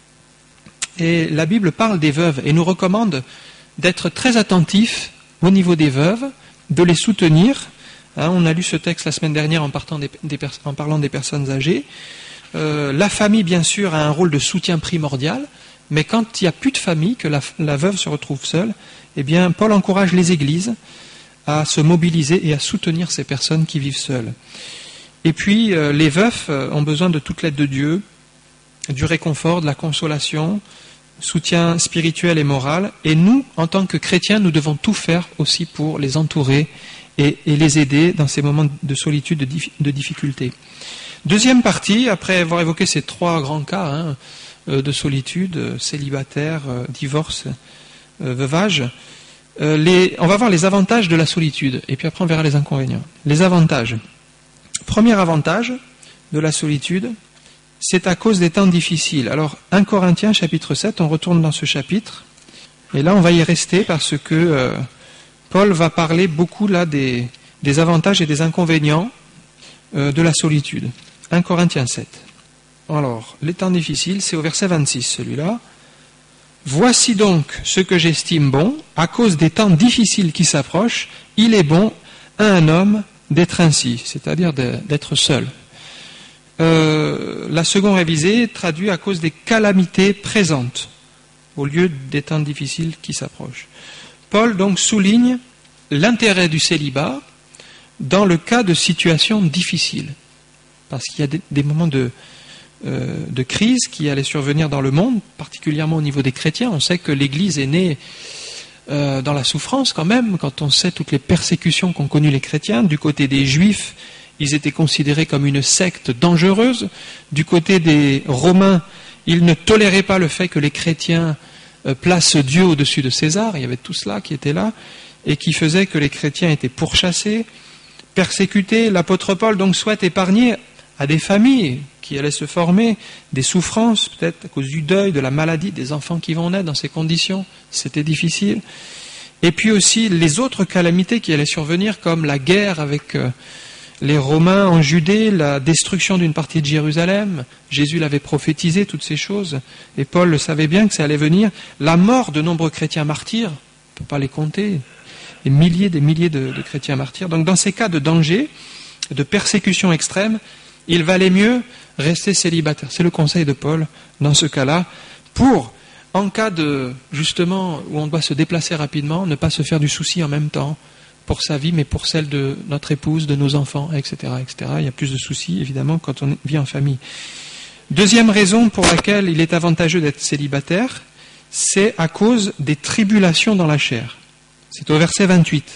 Et la Bible parle des veuves et nous recommande d'être très attentifs au niveau des veuves, de les soutenir. Hein, on a lu ce texte la semaine dernière en, partant des, des pers- en parlant des personnes âgées. Euh, la famille, bien sûr, a un rôle de soutien primordial, mais quand il n'y a plus de famille, que la, la veuve se retrouve seule, eh bien, Paul encourage les églises à se mobiliser et à soutenir ces personnes qui vivent seules. Et puis, euh, les veufs euh, ont besoin de toute l'aide de Dieu, du réconfort, de la consolation, soutien spirituel et moral. Et nous, en tant que chrétiens, nous devons tout faire aussi pour les entourer et, et les aider dans ces moments de solitude, de, dif- de difficulté. Deuxième partie, après avoir évoqué ces trois grands cas hein, euh, de solitude, euh, célibataire, euh, divorce, euh, veuvage, euh, les, on va voir les avantages de la solitude, et puis après on verra les inconvénients. Les avantages. Premier avantage de la solitude, c'est à cause des temps difficiles. Alors, un Corinthiens chapitre sept, on retourne dans ce chapitre, et là on va y rester parce que euh, Paul va parler beaucoup là des, des avantages et des inconvénients euh, de la solitude. un Corinthiens sept. Alors, les temps difficiles, c'est au verset vingt-six, celui-là. « Voici donc ce que j'estime bon, à cause des temps difficiles qui s'approchent, il est bon à un homme d'être ainsi, c'est-à-dire d'être seul. » Euh, la seconde révisée traduit à cause des calamités présentes, au lieu des temps difficiles qui s'approchent. Paul donc souligne l'intérêt du célibat dans le cas de situations difficiles, parce qu'il y a des, des moments de, euh, de crise qui allaient survenir dans le monde, particulièrement au niveau des chrétiens. On sait que l'Église est née euh, dans la souffrance quand même, quand on sait toutes les persécutions qu'ont connues les chrétiens, du côté des Juifs ils étaient considérés comme une secte dangereuse. Du côté des Romains, ils ne toléraient pas le fait que les chrétiens placent Dieu au-dessus de César. Il y avait tout cela qui était là et qui faisait que les chrétiens étaient pourchassés, persécutés. L'apôtre Paul donc souhaite épargner à des familles qui allaient se former des souffrances, peut-être à cause du deuil, de la maladie, des enfants qui vont naître dans ces conditions. C'était difficile. Et puis aussi les autres calamités qui allaient survenir, comme la guerre avec les Romains en Judée, la destruction d'une partie de Jérusalem. Jésus l'avait prophétisé, toutes ces choses. Et Paul le savait bien que ça allait venir. La mort de nombreux chrétiens martyrs, on ne peut pas les compter. Des milliers, des milliers de, de chrétiens martyrs. Donc dans ces cas de danger, de persécution extrême, il valait mieux rester célibataire. C'est le conseil de Paul dans ce cas-là, pour, en cas de, justement, où on doit se déplacer rapidement, ne pas se faire du souci en même temps pour sa vie, mais pour celle de notre épouse, de nos enfants, et cetera, et cetera. Il y a plus de soucis, évidemment, quand on vit en famille. Deuxième raison pour laquelle il est avantageux d'être célibataire, c'est à cause des tribulations dans la chair. C'est au verset vingt-huit.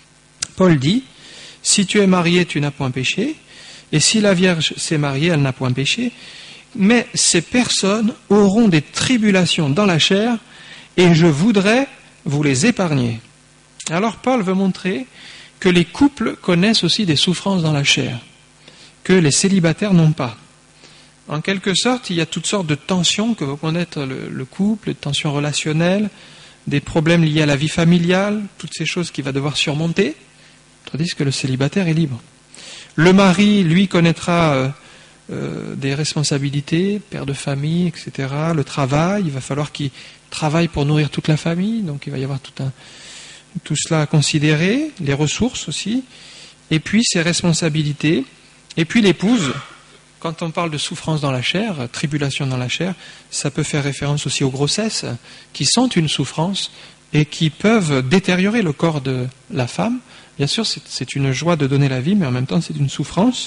Paul dit, « Si tu es marié, tu n'as point péché, et si la Vierge s'est mariée, elle n'a point péché, mais ces personnes auront des tribulations dans la chair, et je voudrais vous les épargner. » Alors Paul veut montrer que les couples connaissent aussi des souffrances dans la chair, que les célibataires n'ont pas. En quelque sorte, il y a toutes sortes de tensions que va connaître le, le couple, des tensions relationnelles, des problèmes liés à la vie familiale, toutes ces choses qu'il va devoir surmonter, tandis que le célibataire est libre. Le mari, lui, connaîtra euh, euh, des responsabilités, père de famille, et cetera, le travail, il va falloir qu'il travaille pour nourrir toute la famille, donc il va y avoir tout, un, tout cela à considérer, les ressources aussi, et puis ses responsabilités, et puis l'épouse. Quand on parle de souffrance dans la chair, tribulation dans la chair, ça peut faire référence aussi aux grossesses, qui sont une souffrance et qui peuvent détériorer le corps de la femme. Bien sûr, c'est, c'est une joie de donner la vie, mais en même temps, c'est une souffrance.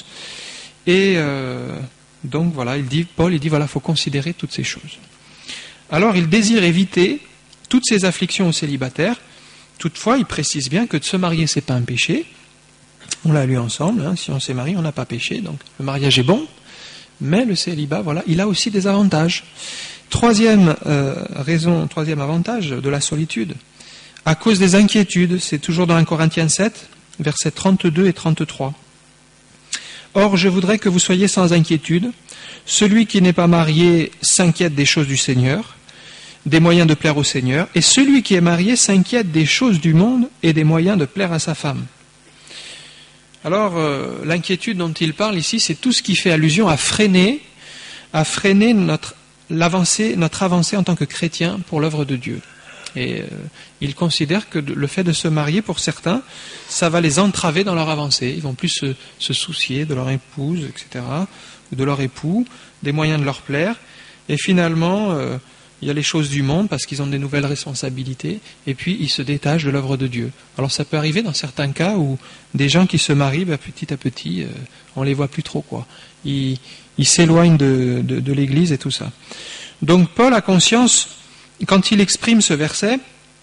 Et euh, donc, voilà, il dit, Paul, il dit, voilà, il faut considérer toutes ces choses. Alors, il désire éviter toutes ces afflictions aux célibataires. Toutefois, il précise bien que de se marier, c'est pas un péché. On l'a lu ensemble, hein, si on s'est marié, on n'a pas péché, donc le mariage est bon. Mais le célibat, voilà, il a aussi des avantages. Troisième euh, raison, troisième avantage de la solitude, à cause des inquiétudes, c'est toujours dans un Corinthiens sept, versets trente-deux et trente-trois. Or, je voudrais que vous soyez sans inquiétude. Celui qui n'est pas marié s'inquiète des choses du Seigneur, des moyens de plaire au Seigneur, et celui qui est marié s'inquiète des choses du monde et des moyens de plaire à sa femme. Alors, euh, l'inquiétude dont il parle ici, c'est tout ce qui fait allusion à freiner, à freiner notre, l'avancée, notre avancée en tant que chrétien pour l'œuvre de Dieu. Et euh, il considère que le fait de se marier, pour certains, ça va les entraver dans leur avancée. Ils vont plus se, se soucier de leur épouse, et cetera, ou de leur époux, des moyens de leur plaire. Et finalement, euh, il y a les choses du monde parce qu'ils ont des nouvelles responsabilités, et puis ils se détachent de l'œuvre de Dieu. Alors ça peut arriver dans certains cas où des gens qui se marient, ben, petit à petit, euh, on les voit plus trop, quoi. Ils, ils s'éloignent de, de, de l'Église et tout ça. Donc Paul a conscience, quand il exprime ce verset,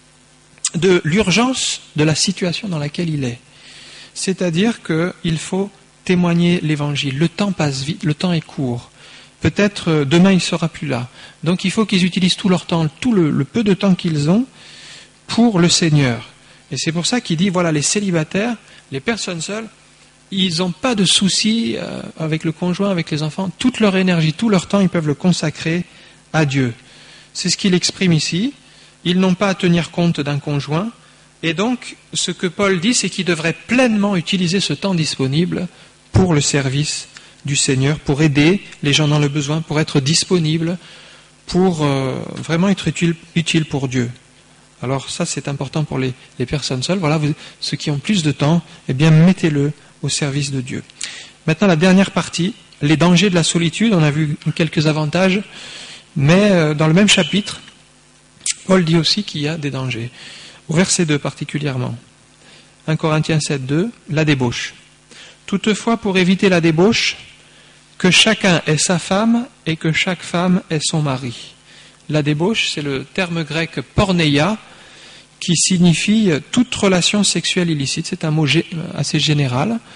de l'urgence de la situation dans laquelle il est. C'est-à-dire qu'il faut témoigner l'Évangile. Le temps passe vite, le temps est court. Peut-être euh, demain il ne sera plus là. Donc il faut qu'ils utilisent tout leur temps, tout le, le peu de temps qu'ils ont pour le Seigneur. Et c'est pour ça qu'il dit, voilà, les célibataires, les personnes seules, ils n'ont pas de soucis euh, avec le conjoint, avec les enfants. Toute leur énergie, tout leur temps, ils peuvent le consacrer à Dieu. C'est ce qu'il exprime ici. Ils n'ont pas à tenir compte d'un conjoint. Et donc, ce que Paul dit, c'est qu'ils devraient pleinement utiliser ce temps disponible pour le service du Seigneur, pour aider les gens dans le besoin, pour être disponible, pour euh, vraiment être utile, utile pour Dieu. Alors ça, c'est important pour les, les personnes seules. Voilà, vous, ceux qui ont plus de temps, eh bien, mettez-le au service de Dieu. Maintenant, la dernière partie, les dangers de la solitude. On a vu quelques avantages, mais euh, dans le même chapitre, Paul dit aussi qu'il y a des dangers. Au verset deux particulièrement. un Corinthiens sept, deux, la débauche. Toutefois, pour éviter la débauche, que chacun ait sa femme et que chaque femme ait son mari. La débauche, c'est le terme grec porneia, qui signifie toute relation sexuelle illicite. C'est un mot assez général.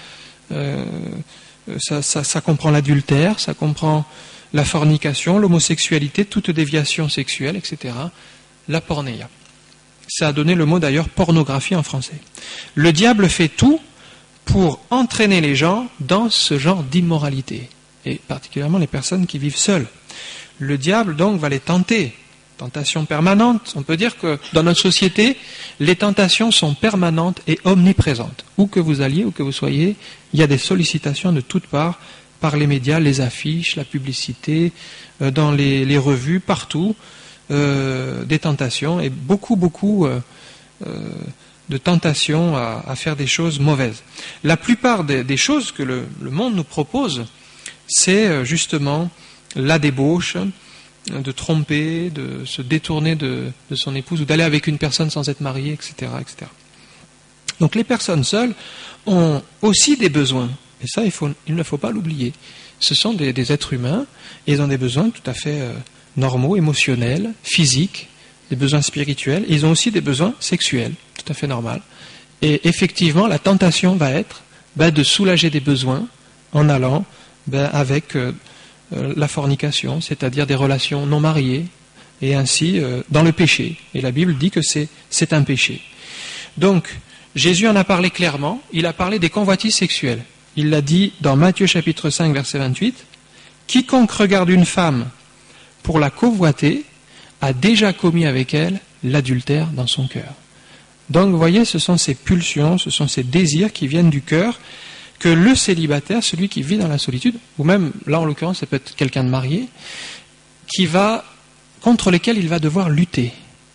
Euh, ça, ça, ça comprend l'adultère, ça comprend la fornication, l'homosexualité, toute déviation sexuelle, et cetera. La pornéia. Ça a donné le mot d'ailleurs pornographie en français. Le diable fait tout pour entraîner les gens dans ce genre d'immoralité, et particulièrement les personnes qui vivent seules. Le diable donc va les tenter. Tentation permanente. On peut dire que dans notre société, les tentations sont permanentes et omniprésentes. Où que vous alliez, où que vous soyez, il y a des sollicitations de toutes parts, par les médias, les affiches, la publicité, euh, dans les, les revues, partout, euh, des tentations, et beaucoup, beaucoup euh, euh, de tentations à, à faire des choses mauvaises. La plupart des, des choses que le, le monde nous propose, c'est euh, justement la débauche, de tromper, de se détourner de, de son épouse, ou d'aller avec une personne sans être marié, et cetera, et cetera. Donc les personnes seules ont aussi des besoins, et ça il, faut, il ne faut pas l'oublier. Ce sont des, des êtres humains, et ils ont des besoins tout à fait euh, normaux, émotionnels, physiques, des besoins spirituels, et ils ont aussi des besoins sexuels, tout à fait normal. Et effectivement, la tentation va être ben, de soulager des besoins en allant ben, avec... Euh, la fornication, c'est-à-dire des relations non mariées, et ainsi euh, dans le péché. Et la Bible dit que c'est, c'est un péché. Donc, Jésus en a parlé clairement, il a parlé des convoitises sexuelles. Il l'a dit dans Matthieu chapitre cinq, verset vingt-huit, « Quiconque regarde une femme pour la convoiter a déjà commis avec elle l'adultère dans son cœur. » Donc, vous voyez, ce sont ces pulsions, ce sont ces désirs qui viennent du cœur, que le célibataire, celui qui vit dans la solitude, ou même, là en l'occurrence, ça peut être quelqu'un de marié, qui va, contre lesquels il va devoir lutter.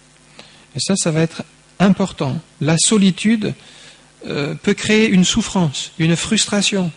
Et ça, ça va être important. La solitude euh, peut créer une souffrance, une frustration,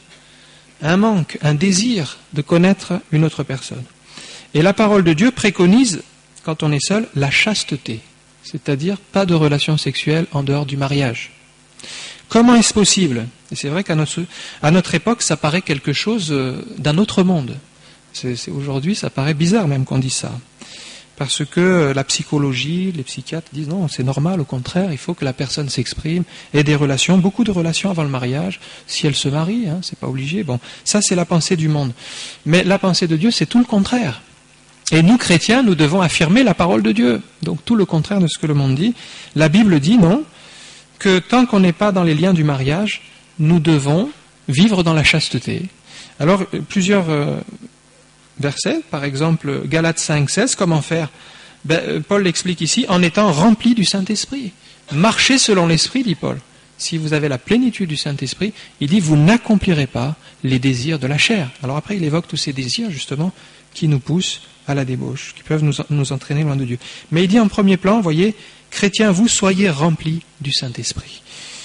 un manque, un désir de connaître une autre personne. Et la parole de Dieu préconise, quand on est seul, la chasteté, c'est-à-dire pas de relations sexuelles en dehors du mariage. Comment est-ce possible ? Et c'est vrai qu'à notre, à notre époque, ça paraît quelque chose d'un autre monde. C'est, c'est, aujourd'hui, ça paraît bizarre même qu'on dise ça. Parce que la psychologie, les psychiatres disent non, c'est normal, au contraire, il faut que la personne s'exprime, ait des relations, beaucoup de relations avant le mariage, si elle se marie, hein, c'est pas obligé. Bon, ça c'est la pensée du monde. Mais la pensée de Dieu, c'est tout le contraire. Et nous, chrétiens, nous devons affirmer la parole de Dieu. Donc tout le contraire de ce que le monde dit. La Bible dit non, que tant qu'on n'est pas dans les liens du mariage, nous devons vivre dans la chasteté. Alors, plusieurs euh, versets, par exemple, Galates cinq, seize, comment faire ? ben, Paul l'explique ici, en étant rempli du Saint-Esprit. Marchez selon l'Esprit, dit Paul. Si vous avez la plénitude du Saint-Esprit, il dit, vous n'accomplirez pas les désirs de la chair. Alors après, il évoque tous ces désirs, justement, qui nous poussent à la débauche, qui peuvent nous, nous entraîner loin de Dieu. Mais il dit en premier plan, vous voyez, chrétiens, vous soyez remplis du Saint-Esprit.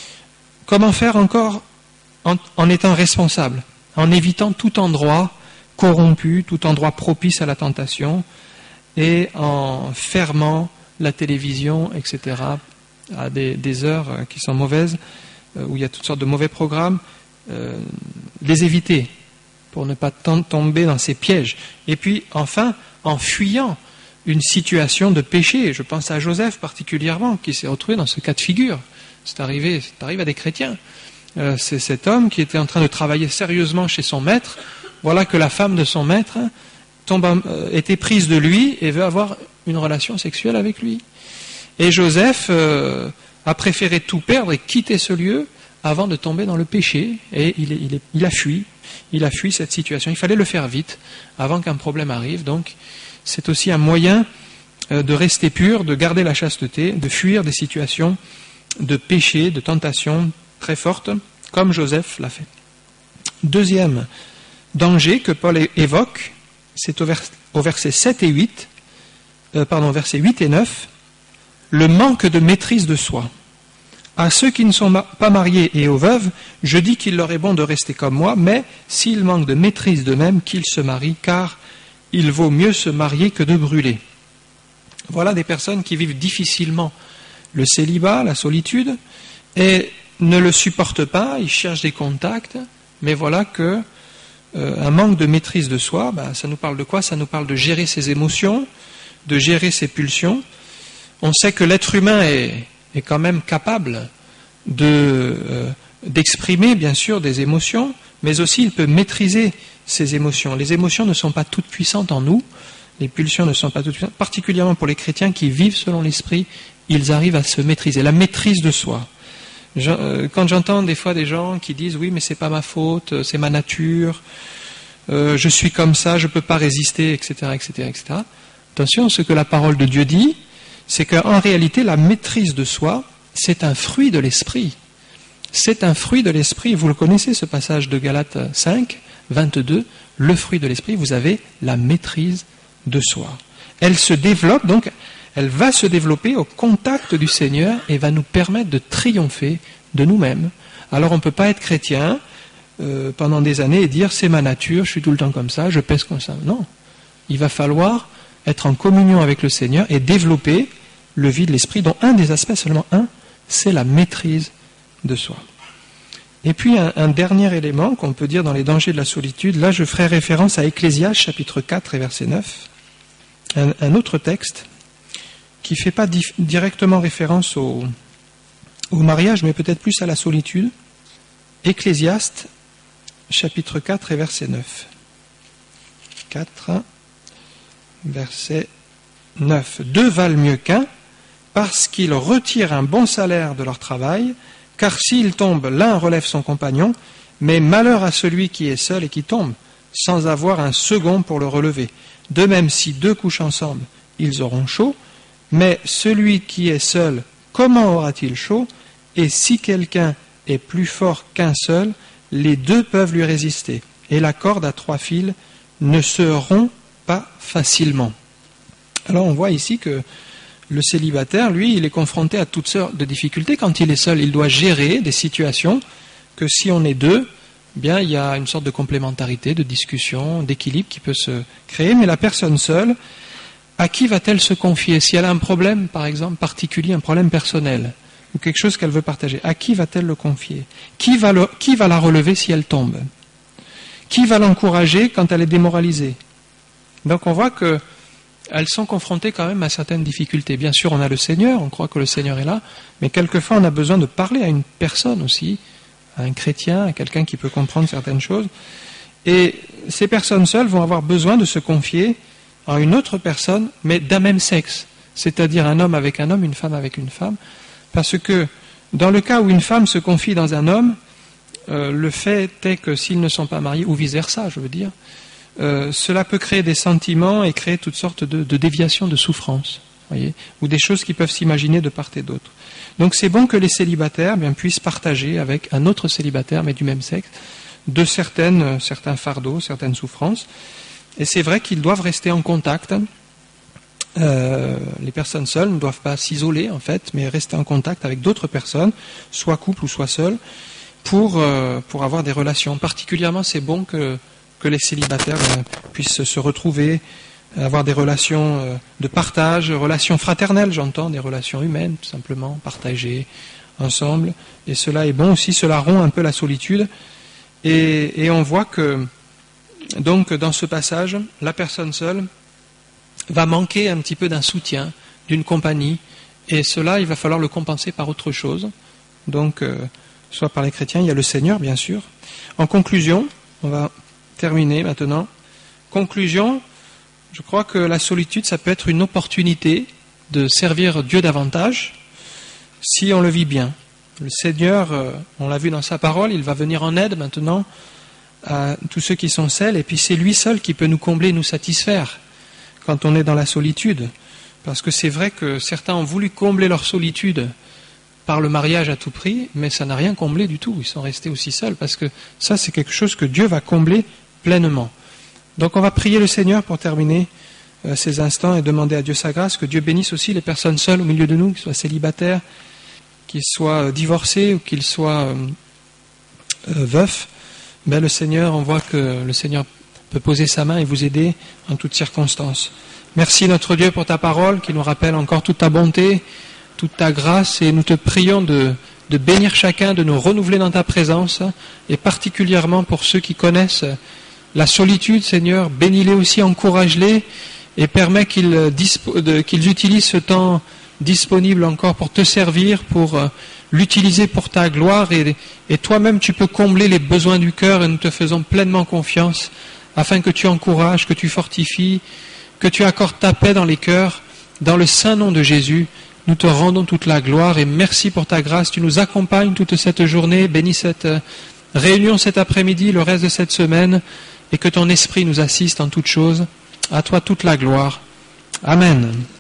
Comment faire encore en, en étant responsable, en évitant tout endroit corrompu, tout endroit propice à la tentation, et en fermant la télévision, et cetera, à des, des heures qui sont mauvaises, où il y a toutes sortes de mauvais programmes, euh, les éviter pour ne pas tomber dans ces pièges. Et puis, enfin, en fuyant une situation de péché. Je pense à Joseph particulièrement, qui s'est retrouvé dans ce cas de figure. C'est arrivé, c'est arrivé à des chrétiens. Euh, c'est cet homme qui était en train de travailler sérieusement chez son maître. Voilà que la femme de son maître tombe, euh, était prise de lui et veut avoir une relation sexuelle avec lui. Et Joseph euh, a préféré tout perdre et quitter ce lieu avant de tomber dans le péché. Et il, est, il, est, il a fui. Il a fui cette situation. Il fallait le faire vite avant qu'un problème arrive. Donc, c'est aussi un moyen de rester pur, de garder la chasteté, de fuir des situations de péché, de tentation très fortes, comme Joseph l'a fait. Deuxième danger que Paul évoque, c'est au, vers, au verset sept et huit, euh, pardon, versets huit et neuf, le manque de maîtrise de soi. À ceux qui ne sont ma- pas mariés et aux veuves, je dis qu'il leur est bon de rester comme moi, mais s'ils manquent de maîtrise d'eux-mêmes, qu'ils se marient, car il vaut mieux se marier que de brûler. Voilà des personnes qui vivent difficilement le célibat, la solitude, et ne le supportent pas, ils cherchent des contacts, mais voilà que euh, un manque de maîtrise de soi, bah, ça nous parle de quoi ? Ça nous parle de gérer ses émotions, de gérer ses pulsions. On sait que l'être humain est, est quand même capable de euh, d'exprimer bien sûr des émotions, mais aussi il peut maîtriser ses émotions. Les émotions ne sont pas toutes puissantes en nous, les pulsions ne sont pas toutes puissantes, particulièrement pour les chrétiens qui vivent selon l'esprit, ils arrivent à se maîtriser, la maîtrise de soi. Quand j'entends des fois des gens qui disent oui mais c'est pas ma faute, c'est ma nature, euh, je suis comme ça, je peux pas résister, et cetera, et cetera, et cetera. Attention, ce que la parole de Dieu dit, c'est qu'en réalité la maîtrise de soi, c'est un fruit de l'esprit. C'est un fruit de l'esprit. Vous le connaissez ce passage de Galates cinq, vingt-deux, le fruit de l'esprit, vous avez la maîtrise de soi. Elle se développe donc. Elle va se développer au contact du Seigneur et va nous permettre de triompher de nous-mêmes. Alors on ne peut pas être chrétien euh, pendant des années et dire c'est ma nature, je suis tout le temps comme ça, je pèse comme ça. Non, il va falloir être en communion avec le Seigneur et développer le vie de l'esprit, dont un des aspects, seulement un, c'est la maîtrise de soi. Et puis un, un dernier élément qu'on peut dire dans les dangers de la solitude, là je ferai référence à Ecclésiaste chapitre quatre et verset neuf, un, un autre texte qui ne fait pas dif- directement référence au, au mariage, mais peut-être plus à la solitude. Ecclésiaste, chapitre quatre et verset neuf. quatre, verset neuf. Deux valent mieux qu'un, parce qu'ils retirent un bon salaire de leur travail, car s'ils tombent, l'un relève son compagnon, mais malheur à celui qui est seul et qui tombe, sans avoir un second pour le relever. De même, si deux couchent ensemble, ils auront chaud, mais celui qui est seul, comment aura-t-il chaud? Et si quelqu'un est plus fort qu'un seul, les deux peuvent lui résister. Et la corde à trois fils ne se rompt pas facilement. Alors on voit ici que le célibataire, lui, il est confronté à toutes sortes de difficultés. Quand il est seul, il doit gérer des situations que si on est deux, eh bien, il y a une sorte de complémentarité, de discussion, d'équilibre qui peut se créer. Mais la personne seule, à qui va-t-elle se confier? Si elle a un problème, par exemple, particulier, un problème personnel, ou quelque chose qu'elle veut partager, à qui va-t-elle le confier? Qui va, le, qui va la relever si elle tombe? Qui va l'encourager quand elle est démoralisée? Donc on voit qu'elles sont confrontées quand même à certaines difficultés. Bien sûr, on a le Seigneur, on croit que le Seigneur est là, mais quelquefois on a besoin de parler à une personne aussi, à un chrétien, à quelqu'un qui peut comprendre certaines choses. Et ces personnes seules vont avoir besoin de se confier à une autre personne, mais d'un même sexe, c'est-à-dire un homme avec un homme, une femme avec une femme, parce que dans le cas où une femme se confie dans un homme, euh, le fait est que s'ils ne sont pas mariés, ou vice-versa, je veux dire, euh, cela peut créer des sentiments et créer toutes sortes de, de déviations, de souffrances, voyez, ou des choses qui peuvent s'imaginer de part et d'autre. Donc c'est bon que les célibataires bien, puissent partager avec un autre célibataire, mais du même sexe, de certaines, certains fardeaux, certaines souffrances. Et c'est vrai qu'ils doivent rester en contact. Euh, les personnes seules ne doivent pas s'isoler, en fait, mais rester en contact avec d'autres personnes, soit couple ou soit seules, pour, euh, pour avoir des relations. Particulièrement, c'est bon que, que les célibataires euh, puissent se retrouver, avoir des relations euh, de partage, relations fraternelles, j'entends, des relations humaines, tout simplement, partagées ensemble. Et cela est bon aussi, cela rompt un peu la solitude. Et, et on voit que donc, dans ce passage, la personne seule va manquer un petit peu d'un soutien, d'une compagnie, et cela, il va falloir le compenser par autre chose. Donc, euh, soit par les chrétiens, il y a le Seigneur, bien sûr. En conclusion, on va terminer maintenant. Conclusion, je crois que la solitude, ça peut être une opportunité de servir Dieu davantage, si on le vit bien. Le Seigneur, euh, on l'a vu dans sa parole, il va venir en aide maintenant à tous ceux qui sont seuls, et puis c'est lui seul qui peut nous combler, nous satisfaire quand on est dans la solitude. Parce que c'est vrai que certains ont voulu combler leur solitude par le mariage à tout prix, mais ça n'a rien comblé du tout. Ils sont restés aussi seuls, parce que ça, c'est quelque chose que Dieu va combler pleinement. Donc on va prier le Seigneur pour terminer euh, ces instants et demander à Dieu sa grâce, que Dieu bénisse aussi les personnes seules au milieu de nous, qu'ils soient célibataires, qu'ils soient euh, divorcés ou qu'ils soient euh, euh, veufs. Ben, le Seigneur, on voit que le Seigneur peut poser sa main et vous aider en toutes circonstances. Merci notre Dieu pour ta parole qui nous rappelle encore toute ta bonté, toute ta grâce, et nous te prions de, de bénir chacun, de nous renouveler dans ta présence, et particulièrement pour ceux qui connaissent la solitude, Seigneur, bénis-les aussi, encourage-les et permets qu'ils, dispo, de, qu'ils utilisent ce temps disponible encore pour te servir, pour l'utiliser pour ta gloire et, et toi-même tu peux combler les besoins du cœur et nous te faisons pleinement confiance afin que tu encourages, que tu fortifies, que tu accordes ta paix dans les cœurs. Dans le saint nom de Jésus, nous te rendons toute la gloire et merci pour ta grâce. Tu nous accompagnes toute cette journée. Bénis cette réunion cet après-midi, le reste de cette semaine et que ton esprit nous assiste en toutes choses. À toi toute la gloire. Amen.